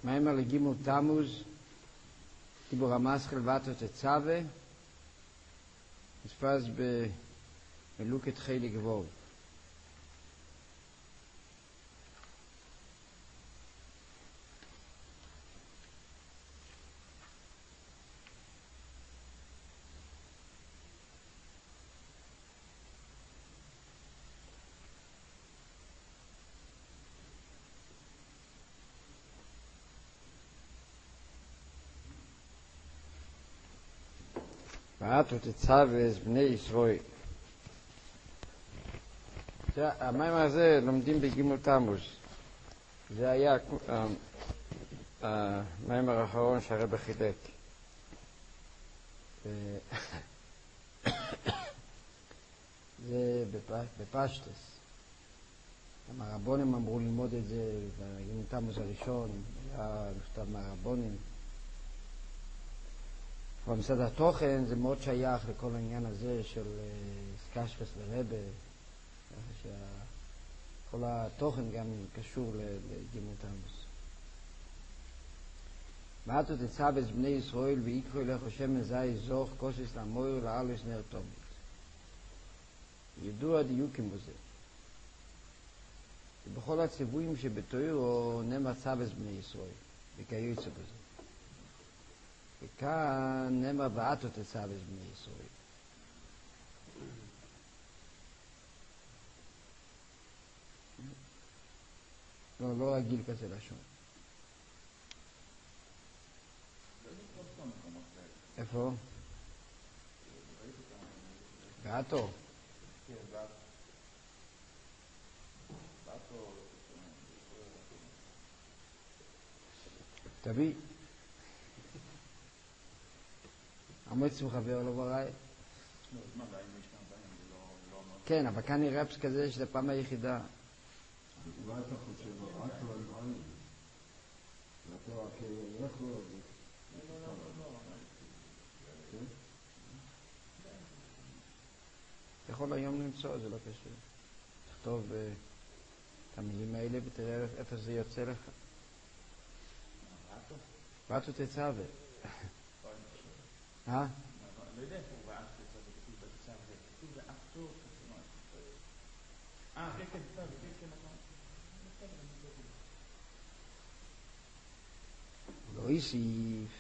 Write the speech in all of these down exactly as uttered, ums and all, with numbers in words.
מאמר לגימל תמוז, דיבור המסחל ואתו תצווה, נתפס במלוקת חלק ווב. ואתו תצווה בני ישראל. המאמר הזה לומדים בגימל תמוז. זה היה המאמר האחרון שהרב חילק. זה בפשטס. הרבונים אמרו ללמוד את זה בגימל תמוז הראשון, היה נכתב מהרבונים. אבל מצד התוכן זה מאוד שייך לכל העניין הזה של סקשפס לרבה, כל התוכן גם קשור לגימל תמוז. ואתו תצווה בני ישראל ויקראו אליך שמן זית זוך כוסס למויר לאלוהיס נר תמיד. ידוע דיוקים בזה. ובכל הציוויים שבתורה נאמר צווה בני ישראל, וכיוצא בזה. וכאן נאמר ואתו תצווה בני ישראל. לא, לא רגיל כזה לשון. איפה? ואתו? תביא. המועצם חבר לא בראי? כן, אבל כאן נראה פס כזה שזה פעם היחידה. אולי אתה חושב, אתו על עין. ואתו הכי איך לא... לא, לא, לא. אתה יכול היום למצוא, זה לא קשור. תכתוב את המילים האלה ותראה איפה זה יוצא לך. ואתו תצווה. אה? לא יודע איפה הוא ואתו תצווה, כתוב בתצווה, כתוב ואתו תצווה. אה, כן, כן, כן, כן, לא איסיף.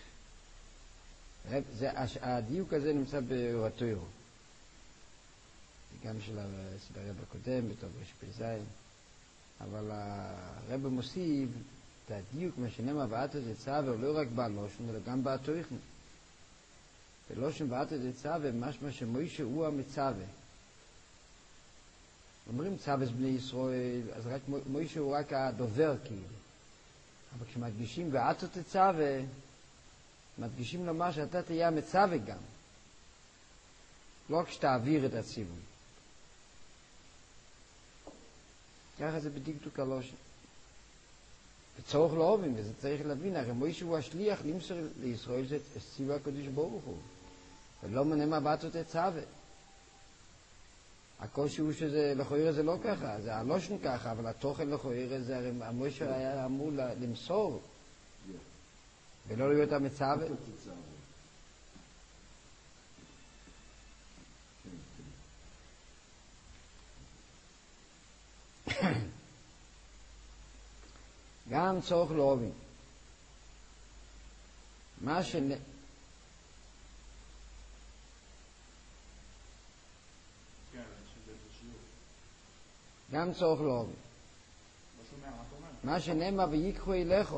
הדיוק הזה נמצא באורתוירו. גם של הרב הקודם, בתור רשפזיים. אבל הרב מוסיף את הדיוק, מה שנאמר ואתו תצווה, לא רק בלושן, אלא גם בתוכן. בלושן ואתו תצווה, משמע שמוישה הוא המצווה. אומרים צווה בני ישראל, אז רק מוישה הוא רק הדובר כאילו. אבל כשמדגישים ואתו תצווה, מדגישים לומר שאתה תהיה המצווה גם. לא רק שתעביר את הציווי. ככה זה בדקדוק הלושן. וצורך לא אוהבים, וזה צריך להבין, הרי מוישה הוא השליח למסור לישראל זה ציווי הקדוש ברוך הוא. ולא מנמה ואתו תצווה. הקושי הוא שזה לכאורה זה לא ככה, זה הלושן ככה, אבל התוכן לכאורה זה הרי מוישה היה אמור למסור. ולא להיות המצווה. גם צורך לאוהבים. מה ש... גם צורך לאוהבים. מה שנאמר ויקחו אליך.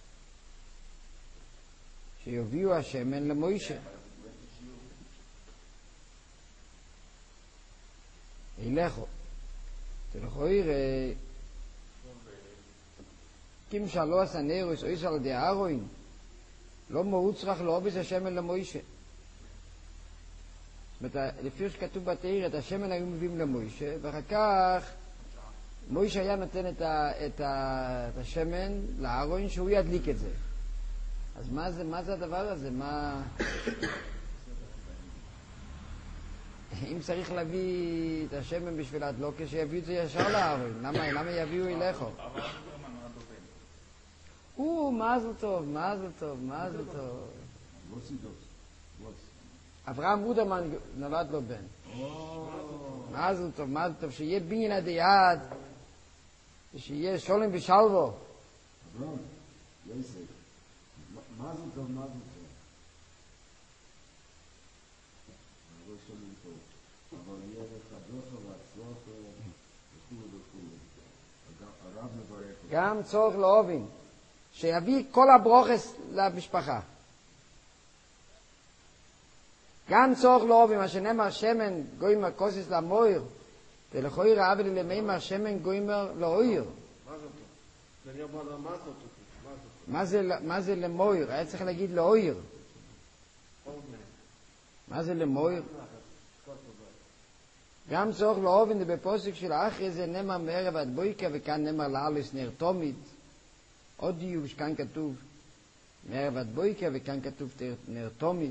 שיביאו השמן למוישה. אליך. תלכו יראה. kim shalo asanero is oisal de aroin לא מוצרח לאובס השמן למוישה. זאת אומרת, לפי שכתוב בתורה, את השמן היו מביאים למוישה, ואחר כך מוישה היה נותן את, ה, את, ה, את השמן לארון שהוא ידליק את זה. אז מה זה, מה זה הדבר הזה? מה... אם צריך להביא את השמן בשביל הדלוקה, שיביאו את זה ישר לארון. למה, למה יביאו אליך? הוא מזל טוב, מזל טוב, מזל טוב. Was ist das? Was? אברהם רודרמן נולד לו בן. Oh. מזל טוב, מזל טוב, שיהיה בניין עד היעד, ושיהיה שולם ושלבו. אברהם, יוסף, מזל טוב, מזל טוב. לא שומעים טוב. אבל יהיה לך ברכה והצלחה וכו' וכו'. הרב מברך אותך. גם צורך להובין, שיביא כל הברוכס למשפחה. גם צורך להובין, מה שנאמר שמן גוימר כוסס למויר, ולכויר העבל למימר שמן גוימר לאויר. מה זה, מה זה למויר? היה צריך להגיד לאויר. מה זה למויר? גם צורך להובין, בפוסק של האחרי זה נאמר מערב עד בויקה, וכאן נאמר לאלס נר תומית. עוד דיוק שכאן כתוב מערב עד בויקה, וכאן כתוב נר תומית.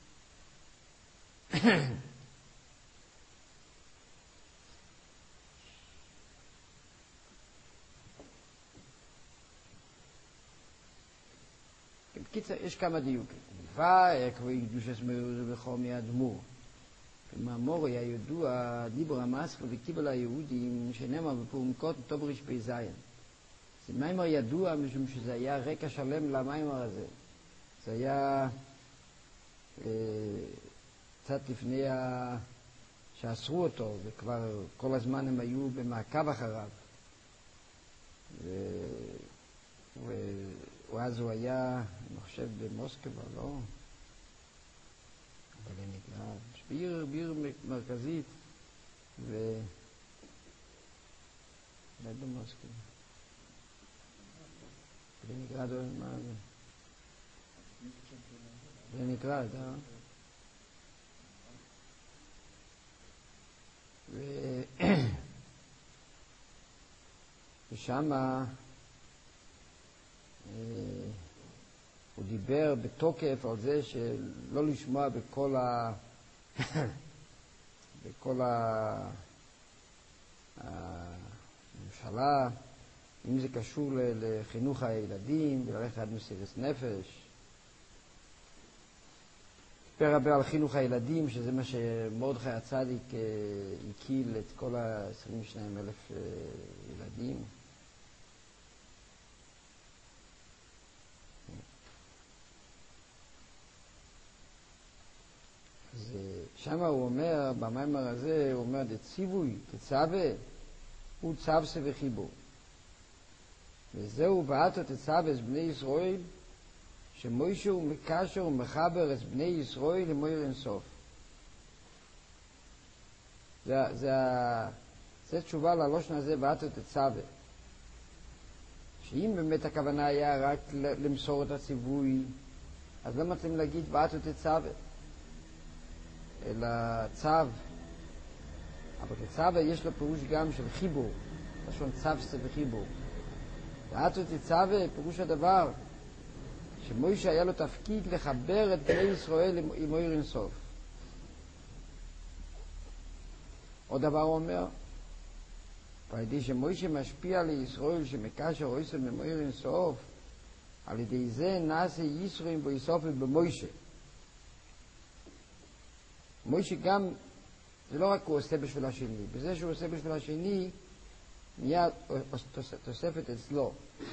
בקיצר, יש כמה דיוקים. ויקבו יקדושת מאיר בחומי הדמור. במאמור היה ידוע דיבור המסחר וקיבל היהודים שנאמר בפורים קוטן טוב ריש פי זין. זה מיימר ידוע משום שזה היה רקע שלם למיימר הזה. זה היה אה, קצת לפני ה... שאסרו אותו, וכבר כל הזמן הם היו במעקב אחריו. ו... ו... ואז הוא היה, אני חושב, במוסקבה, לא? אבל לנגרד. בעיר, בעיר מרכזית, ו... לא במוסקבה. לנגרד, מה זה? לנגרד, אה? ו... ושם הוא דיבר בתוקף על זה שלא לשמוע בכל ה... בכל ה... הממשלה, אם זה קשור לחינוך הילדים וללכת עד מסירת נפש. דיבר הרבה על חינוך הילדים, שזה מה שמרדכי הצדיק הקיל את כל ה-עשרים ושניים אלף ילדים. אז שם הוא אומר, במאמר הזה, הוא אומר, דציווי, תצווה, הוא צווסה וחיבור. וזהו ואתו תצווה את בני ישראל, שמוישה הוא מקשר ומחבר את בני ישראל למויר אינסוף. זה, זה, זה תשובה ללושן הזה ואתו תצווה. שאם באמת הכוונה היה רק למסור את הציווי, אז לא מתאים להגיד ואתו תצווה. אלא צו, אבל כצווה יש לו פירוש גם של חיבור, לשון צווסה וחיבור. ואתו תצווה פירוש הדבר שמוישה היה לו תפקיד לחבר את בני ישראל עם מויר אינסוף. עוד דבר הוא אומר, ועל ידי שמוישה משפיע לישראל שמקשר אויסל ממויר אינסוף, על ידי זה נעשה ישראל ואיסוף במוישה. מוישה גם, זה לא רק הוא עושה בשביל השני, בזה שהוא עושה בשביל השני, נהיה תוספת אצלו.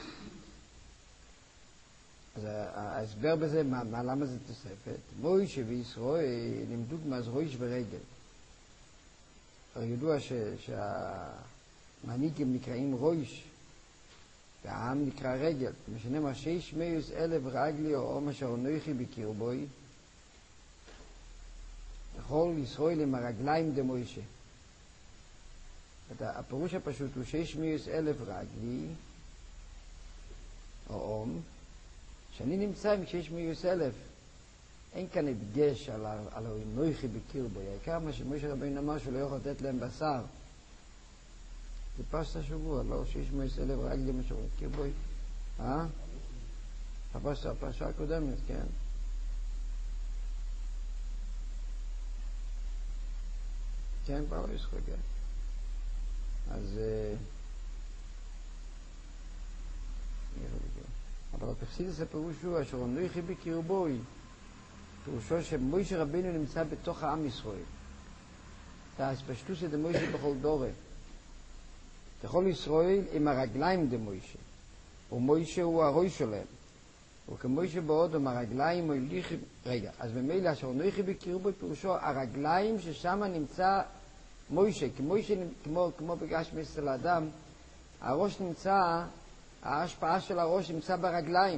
אז ההסבר בזה, מה, מה, למה זה תוספת? מוישה וישראל לימדו מה זה ראש ורגל. הרי ידוע ש, שהמנהיגים נקראים ראש, והעם נקרא רגל. משנאמר שש מאות אלף רגלי או מה שאונכי בקרבוי, לכל ישראל עם הרגליים דמוישה. הפירוש הפשוט הוא שש מאות אלף רגלי, או אום, שאני נמצא עם שש מאות אלף. אין כאן הדגש על האונכי בקרבוי. העיקר מה שמוישה רבינו אמר שהוא לא יכול לתת להם בשר. זה פסט השבוע, לא? שש מאות אלף רגלי מה שאומרים בקרבוי. אה? הפסט, הפרשה הקודמת, כן. כן, כבר לא ישחק. אז אבל אבל בחסידות הפירוש הוא אשר אנוכי בקרבוי, פירושו שמוישה רבינו נמצא בתוך העם ישראל. והספשטוס דמוישה בכל דורה. בכל ישראל עם הרגליים דמוישה. ומוישה הוא הראש שלהם. וכמוישה בעוד עם הרגליים מוליכים... רגע, אז במילא אשר אנוכי בקרבוי פירושו הרגליים ששם נמצא מוישה. כמוישה, כמו, כמו בגשמי אצל האדם, הראש נמצא, ההשפעה של הראש נמצא ברגליים.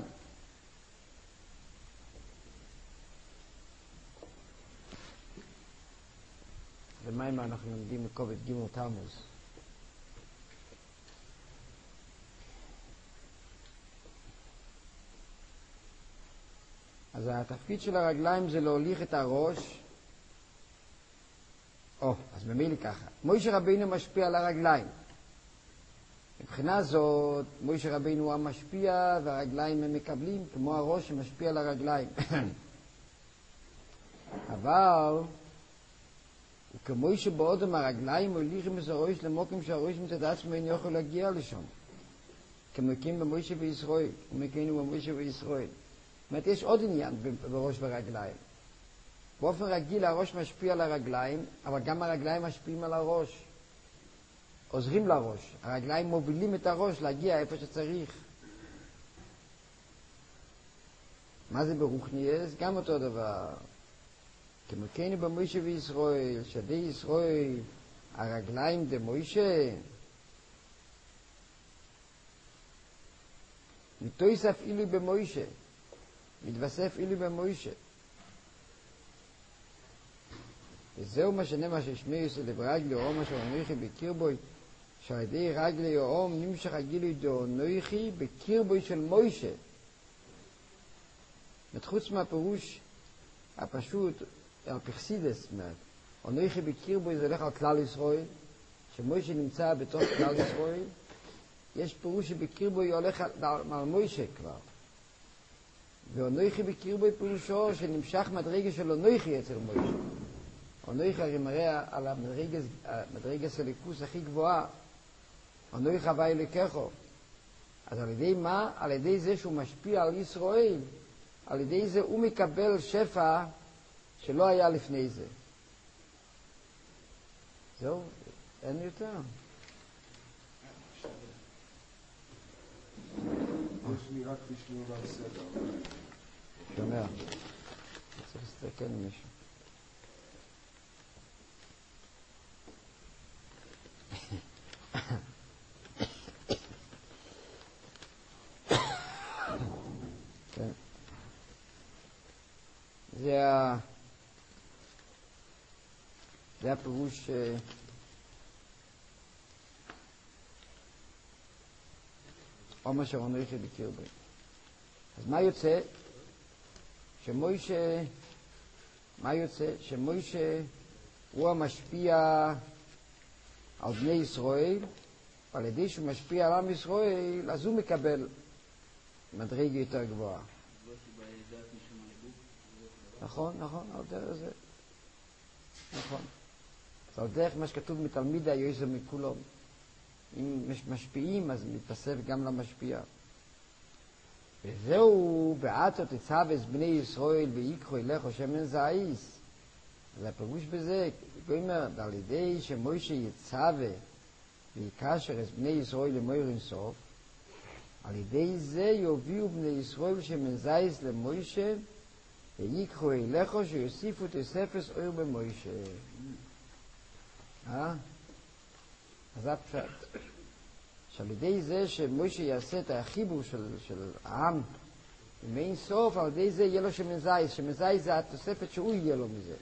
ומה אם אנחנו לומדים מקובץ ג' תמוז? אז התפקיד של הרגליים זה להוליך את הראש. או, אז ממילא ככה. מוישה רבינו משפיע על הרגליים. מבחינה זאת, מוישה רבינו הוא המשפיע והרגליים הם מקבלים, כמו הראש שמשפיע על הרגליים. אבל, כמו שבעודם הרגליים מוליכים את הראש למוקים שהראש מצד עצמו אין יכול להגיע לשם. כמוקים במוישה וישראל, כמוקינו במוישה וישראל. זאת אומרת, יש עוד עניין בראש ורגליים. באופן רגיל הראש משפיע על הרגליים, אבל גם הרגליים משפיעים על הראש. עוזרים לראש. הרגליים מובילים את הראש להגיע איפה שצריך. מה זה ברוחניאס? גם אותו דבר. כמוקינו במוישה וישראל, שדי ישראל, הרגליים דמוישה. מתויסף אילו במוישה. מתווסף אילו במוישה. וזהו מה שנאמר ששמי יוסף לברגלי אום אשר אנוכי בקרבוי, שעל ידי רגלי אום נמשך הגילוי דאנוכי בקרבוי של מוישה. חוץ מהפירוש הפשוט על פרסידס, אנוכי בקרבוי זה הולך על כלל ישראל, שמוישה נמצא בתוך כלל ישראל. יש פירוש שבקרבוי הולך על, על מוישה כבר. ואנוכי בקרבוי פירושו שנמשך מדרגה של אנוכי אצל מוישה. אנוכי הרי מראה על המדרגה של הליכוס הכי גבוהה. אנוכי הווה אלוקיכו. אז על ידי מה? על ידי זה שהוא משפיע על ישראל. על ידי זה הוא מקבל שפע שלא היה לפני זה. זהו, אין יותר. יש לי רק תשמעו בסדר. שומע. צריך להסתכל עם מישהו. כן. זה ה... זה הפירוש עומר אנוכי בקרבי. אז מה יוצא? שמוישה, מה יוצא? שמוישה הוא המשפיע על בני ישראל, ועל ידי שהוא משפיע על עם ישראל, אז הוא מקבל מדרגה יותר גבוהה. נכון, נכון, על דרך זה. נכון. אז על דרך מה שכתוב מתלמיד היועזר מכולם. אם משפיעים, אז מתפסף גם למשפיע. וזהו בעתו תצווה בני ישראל ויקחו אליך שמן זעיס. אז הפירוש בזה, הוא אומר, על ידי שמוישה יצווה ויקשר את בני ישראל למויר אינסוף, על ידי זה יוביאו בני ישראל שמן זעיס למוישה ויקחו אליך שיוסיפו תוספת אור במוישה. אה? אז זה הפשט. שעל ידי זה שמוישה יעשה את החיבור של, של העם עם אין סוף, על ידי זה יהיה לו שמן זעיס. שמן זעיס זה התוספת שהוא יהיה לו מזה.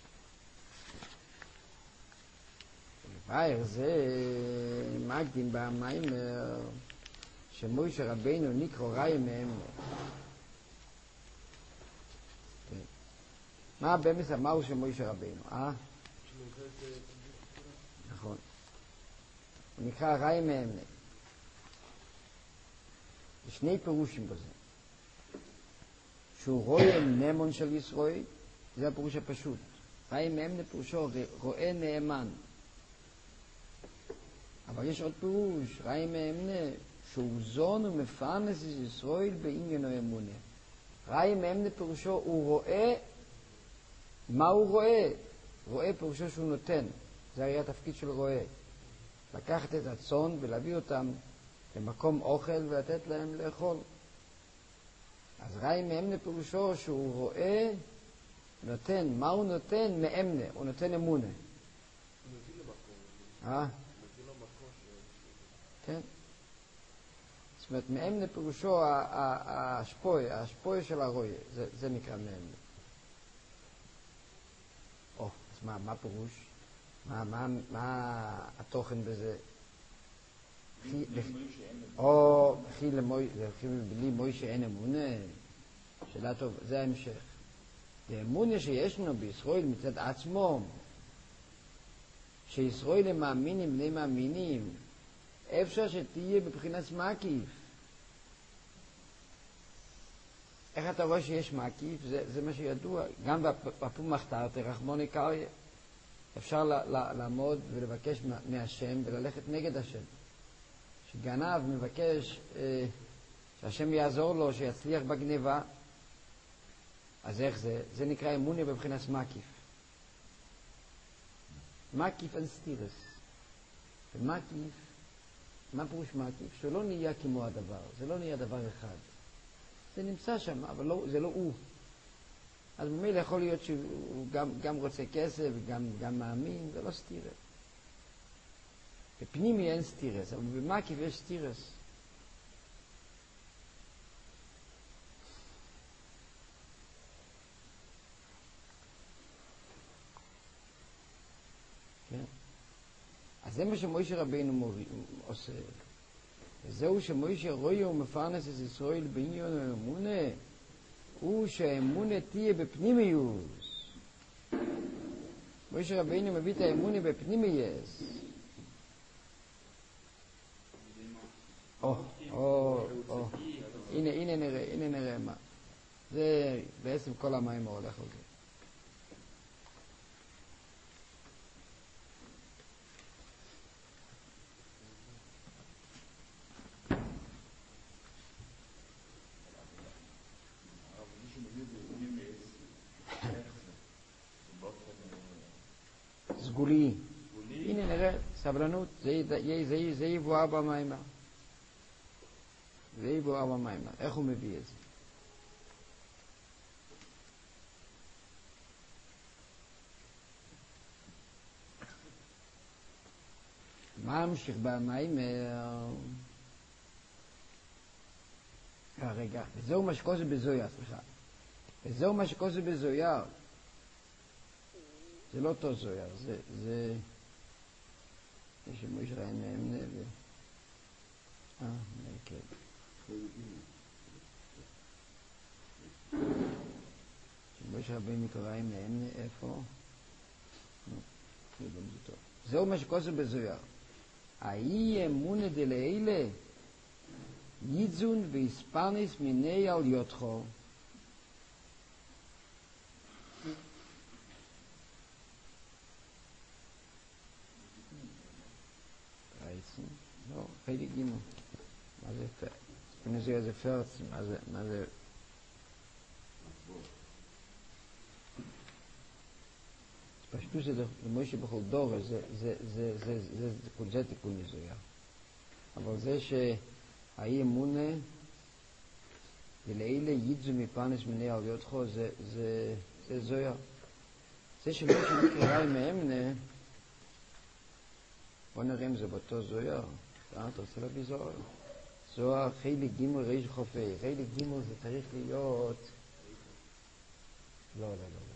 בעיר זה מקדים במיימר שמוישה רבינו נקרא ראי מהם. מה במס אמרו של מוישה רבינו? אה? נכון. הוא נקרא ראי מהם. יש שני פירושים בזה. שהוא רואה נאמון של ישראל, זה הפירוש הפשוט. ראי מהם פירושו רואה נאמן. אבל יש עוד פירוש, ראי מאמנה, שהוא זון ומפרנס את ישראל בעניינו אמונה. ראי מאמנה פירושו, הוא רואה, מה הוא רואה? רואה פירושו שהוא נותן. זה היה התפקיד של רואה. לקחת את הצאן ולהביא אותם למקום אוכל ולתת להם לאכול. אז ראי מאמנה פירושו שהוא רואה, נותן. מה הוא נותן? מאמנה. הוא נותן אמונה. אה? כן. זאת אומרת, מאמנה פירושו השפוי, השפוי של הרואה. זה, זה נקרא מאמנה. או, אז מה, מה פירוש? מה, מה, מה התוכן בזה? או, חי בלי מוישה אין אמונה. שאלה טוב, זה ההמשך. האמונה שיש לנו בישראל מצד עצמו, שישראל הם מאמינים, בני מאמינים, אפשר שתהיה בבחינת מקיף. איך אתה רואה שיש מקיף? זה, זה מה שידוע. גם בפום מחתרתי, רחמוני קריה. אפשר ל, ל, לעמוד ולבקש מהשם וללכת נגד השם. שגנב מבקש אה, שהשם יעזור לו, שיצליח בגניבה. אז איך זה? זה נקרא אמונה בבחינת מקיף. מקיף אין סתירס. ומקיף, מה פירוש מקיף? שלא נהיה כמו הדבר. זה לא נהיה דבר אחד. זה נמצא שם, אבל לא, זה לא הוא. אז במילא יכול להיות שהוא גם, גם רוצה כסף, גם, גם מאמין, זה לא סתירס. בפנימי אין סתירס, אבל במקיף יש סתירס. כן? אז זה מה שמוישה רבינו עושה. וזהו שמוישה רואה ומפרנס את ישראל בעניין האמונה, הוא שהאמונה תהיה בפנימיוס. מוישה רבינו מביא את האמונה בפנימיוס. או, או, או. הנה, הנה נראה, הנה נראה מה. זה בעצם כל המים הולך על זה. סגולי. הנה נראה, סבלנות, זה יבואר במיימר. זה יבואר במיימר. איך הוא מביא את זה? מה המשיך במיימר? רגע, וזהו מה שקוסה בזויר, סליחה. וזהו מה שקוסה בזויר. זה לא אותו זויר, זה, זה, זה שמוישה ראה מאמנה ו... אה, נקד. שמוישה רבינו קרא מאמנה, איפה? זהו מה שקוסה בזויר. האי אמונה דלאלה, ייזון והספרניס מיני על יודחו. לא, חלק גימו. מה זה פרץ? ספינוזיה זה פרץ, מה זה, מה זה? פשטו זה מוישה בכל דור, זה, זה, זה, זה, זה, זה תיקון מזויה. אבל זה שהאי אמונה, ולאלה יידזו מפרנס מיני על יודחו, זה, זה, זה זויה. זה שמוישה נקרא מאמנה, בוא נראה אם זה באותו זויר. אתה רוצה להביא זוהר? זוהר חלק גימל ריש חופי. חלק גימל זה צריך להיות... לא, לא, לא.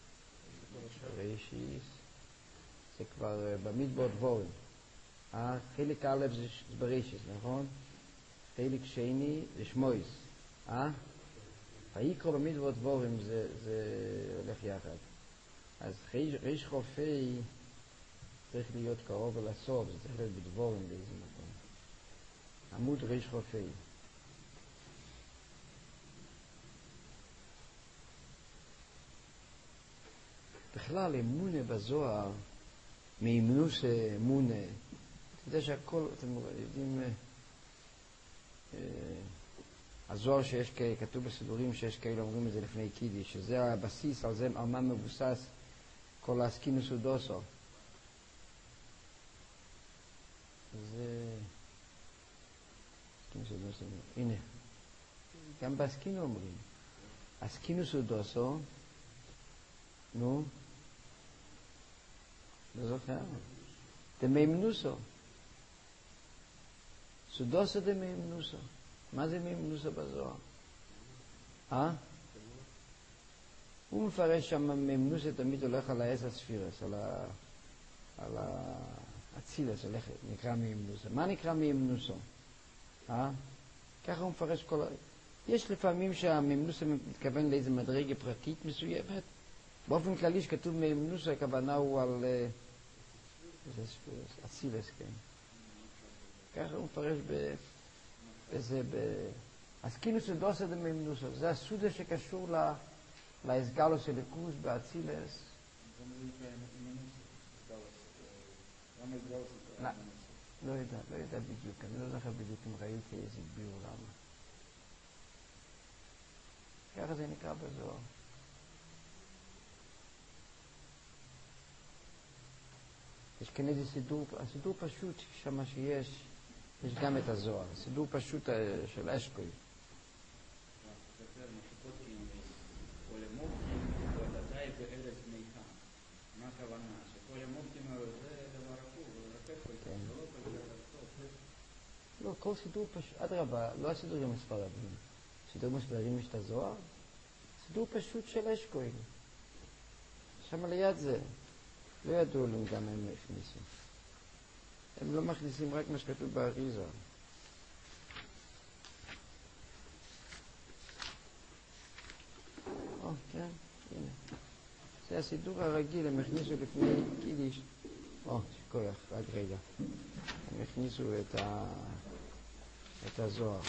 רישיס. זה כבר במדבר דבורים. אה? חלק א' זה ברישיס, נכון? חלק שני זה שמויס. אה? ויקרא במדבר דבורים זה, זה הולך יחד. אז ריש חופי... צריך להיות קרוב אל הסוף, זה צריך להיות בדבורים באיזה מקום. עמוד ריש חופי. בכלל, אמונה בזוהר, מאמנוס אמונה, אתה יודע שהכל, אתם יודעים, הזוהר שיש, כתוב בסידורים שיש כאלה אומרים את זה לפני קידיש, שזה הבסיס, על זה, על מה מבוסס כל הסקינוס ודוסו. זה... סקינוס ודוסו, הנה. גם בסקינו אומרים. הסקינוס ודוסו, נו, לא זוכר. דמיימנוסו. סודוסו דמיימנוסו. מה זה מיימנוסו בזוהר? אה? הוא מפרש שם מיימנוסו תמיד הולך על העץ הספירס, על ה... על האצילס, הולך, נקרא מיימנוסו. מה נקרא מיימנוסו? אה? ככה הוא מפרש כל... יש לפעמים שהמיימנוסו מתכוון לאיזו מדרגה פרטית מסוימת. באופן כללי שכתוב מיימנוסו, הכוונה הוא על... איזה ספירס, אצילס, כן. ככה הוא מפרש ב... וזה ב... אז כאילו סודוסו דמיימנוסו, זה הסודה שקשור ל... להסגלוס של לקוס באצילס. לא יודע, לא יודע בדיוק, אני לא זוכר בדיוק אם ראיתי איזה ביור למה. ככה זה נקרא בזוהר. יש כאן איזה סידור, הסידור פשוט שמה שיש, יש גם את הזוהר, סידור פשוט של אשכוי. מה הכוונה? שכל המוקטים זה דבר עקוב, לא, כל סידור פשוט, עד רבה, לא הסידורים הספרדים. סידור מספרדים יש את הזוהר, סידור פשוט של אשכוי. שם ליד זה. לא ידעו להם גם הם הכניסו. הם לא מכניסים רק מה שכתוב באריזה. או, כן, הנה. זה הסידור הרגיל, הם הכניסו לפני קידיש. או, שכוח, רק רגע. הם הכניסו את, ה... את הזוהר.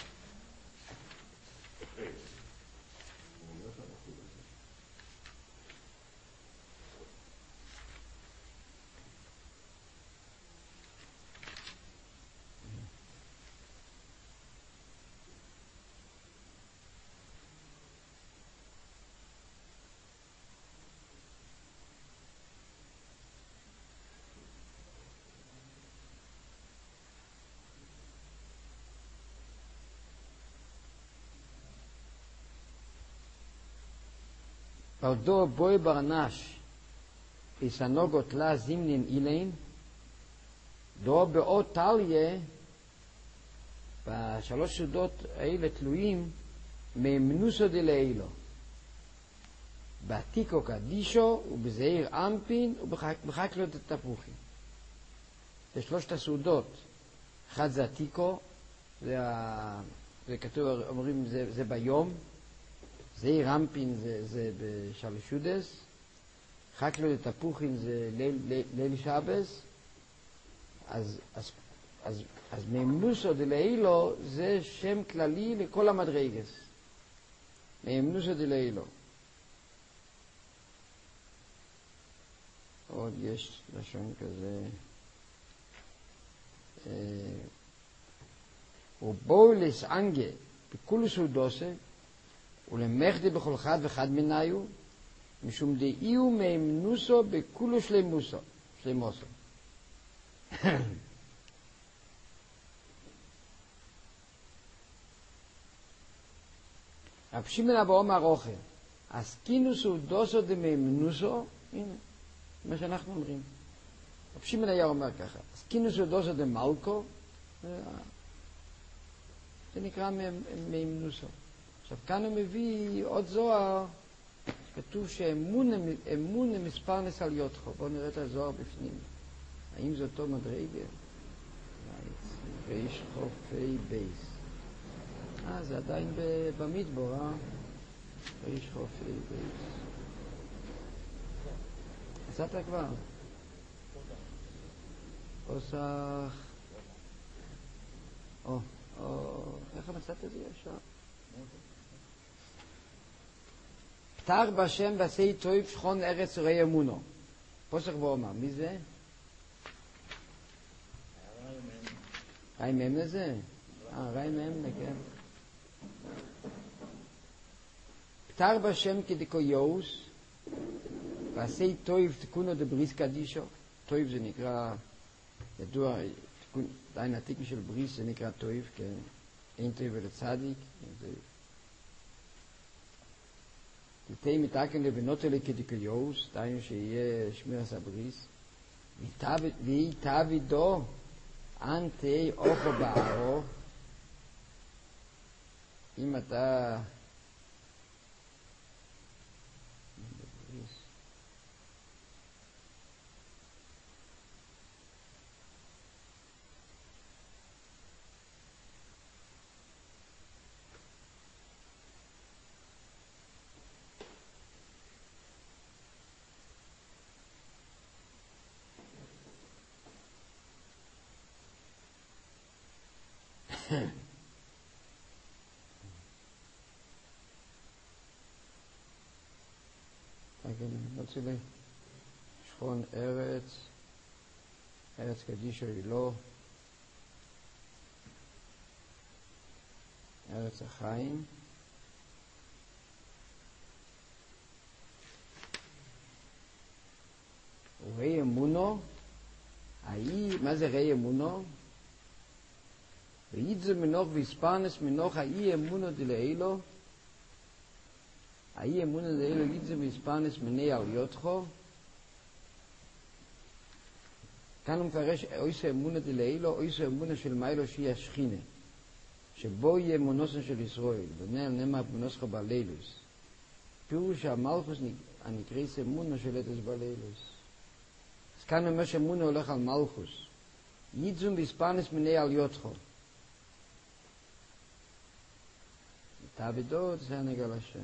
פרדו בוי ברנש איסנוגות לה זימנין אילין דו באות טליה בשלוש סודות האלה תלויים מיימנוסו דלאילו בעתיקו קדישו ובזעיר אמפין ובחקלות התפוחים. זה שלושת הסודות. אחד זה עתיקו, זה, ה... זה כתוב, אומרים זה, זה ביום, זעיר אמפין זה, זה בשלשודס, חקלות התפוחים זה ליל, ליל, ליל שבס, אז, אז, אז, אז מיימנוסו דלאילו זה שם כללי לכל המדרגס. מיימנוסו דלאילו. עוד יש לשון כזה. ובולס אנגה בכולו סודוסה ולמחדי בכל אחד ואחד מניו משום דאיו מיימנוסו בכולו שלמוסו שלמוסו. רב שמעון אבא אומר אוכל הסקינוס סודוסו דמיימנוסו, הנה מה שאנחנו אומרים. רב שמעון היה אומר ככה, סקינוס סודוסו דמלכו, זה נקרא מיימנוסו. עכשיו כאן הוא מביא עוד זוהר שכתוב שאמון למספר נסל יותחו. בואו נראה את הזוהר בפנים. האם זה אותו מדרגה? ויש חופי בייס. אה, זה עדיין במדבור, אה? ויש חופי בייס. מצאת כבר? פוסח. או, או, איך מצאת את זה ישר? פתר בשם ועשי טוב שכון ארץ וראי אמונו. פוסח ואומר, מי זה? חיים מהם לזה? אה, ראי מאמנה, כן. פטר בשם כדקו יאוס, ועשי טויב תקונו דבריס קדישו. טויב זה נקרא, ידוע, דיין עתיק של בריס זה נקרא טויב, כן. אין טויב ולצדיק. תתאי מתקן לבנות אלה כדקו יאוס, דיין שיהיה שמיר עשה בריס. והיא תבידו אנטי אוכו בערו. אם אתה נוציא לי שכון ארץ, ארץ קדישו היא לא, ארץ החיים, וראי אמונו, מה זה ראי אמונו? וידזו מנוח ויספרנס מנוח האי אמונו דלאילו, האי אמונה דאילו ידזו ויספרנס מני על יודחו. כאן הוא מפרש אויסו אמונה דלאילו, אויסו אמונה של מיילו שהיא השכינה, שבו יהיה אמונוסן של ישראל, ונאל נאמר אמונוסך בלילוס. פירוש שהמלכוס הנקרא אמונה שולטת בלילוס. אז כאן אומר שאמונה הולך על מלכוס. ידזו ויספרנס מני על יודחו. תעבדות זה הנגע לשם.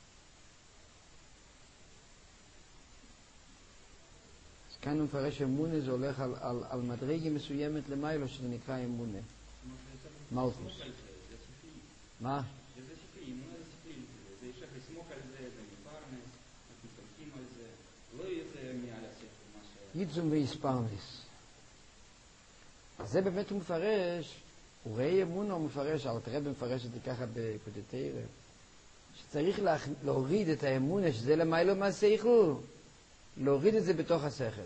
כאן הוא מפרש אמונה, זה הולך על, על, על מדרגה מסוימת למיילו, שזה נקרא אמונה. מלכוס. מה? זה ספי, אמונה זה ספי, זה יש לך לסמוך על זה, זה מפרנס, אנחנו סומכים על זה, לא יהיה זה מעל הספר, מה ש... ידזום ויספרנס. אז זה באמת הוא מפרש, הוא ראי אמונה הוא מפרש, אבל תראה במפרש את זה ככה בקודתרא, שצריך לה, להוריד את האמונה, שזה למיילו מהשכל, להוריד את זה בתוך השכל.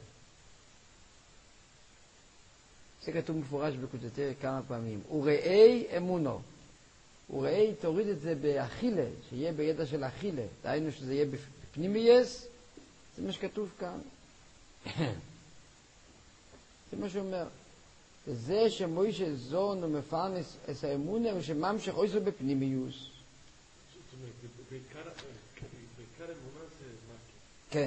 זה כתוב מפורש בקודתרא כמה פעמים. וראי אמונו. וראי תוריד את זה באכילה, שיהיה בידע של אכילה. דהיינו שזה יהיה בפנימייס, זה מה שכתוב כאן. זה מה שאומר. זה שמוישה זון ומפרנס את האמונה, ושממשך אויסו בפנימיוס. זאת אומרת, בעיקר אמונה זה מרקי. כן.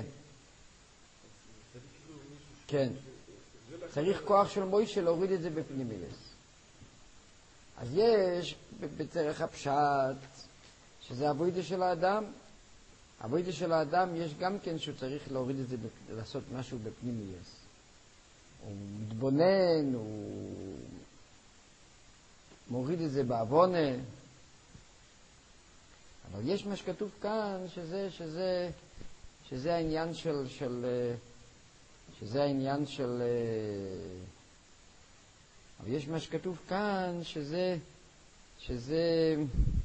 כן. צריך כוח של מוישה להוריד את זה בפנימייס. אז יש בדרך הפשט, שזה הבוידה של האדם. הבוידה של האדם יש גם כן שהוא צריך להוריד את זה, לעשות משהו בפנימייס. הוא מתבונן, הוא מוריד את זה בעוונה. אבל יש מה שכתוב כאן, שזה, שזה, שזה העניין של, של, שזה העניין של, אבל יש מה שכתוב כאן, שזה, שזה,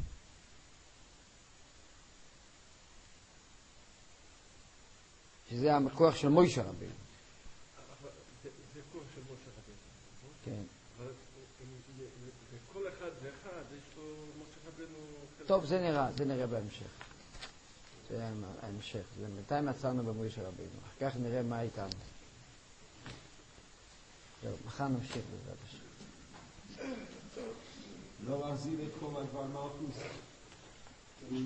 שזה הכוח של מוישה רבינו. זה כוח של משה רבינו. כן. אבל כל אחד ואחד יש לו משה רבינו... טוב, זה נראה, זה נראה בהמשך. זה ההמשך. זה בינתיים עצרנו במוישה רבינו. אחר כך נראה מה איתנו. זהו, מחר נמשיך בעזרת השם. לא להחזיר את כל הדבר מלכוס. עם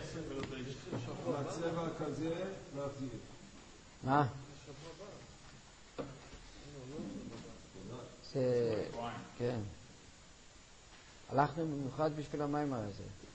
הצבע כזה, להחזיר. מה? זה... כן. הלכנו במיוחד בשביל המים הזה.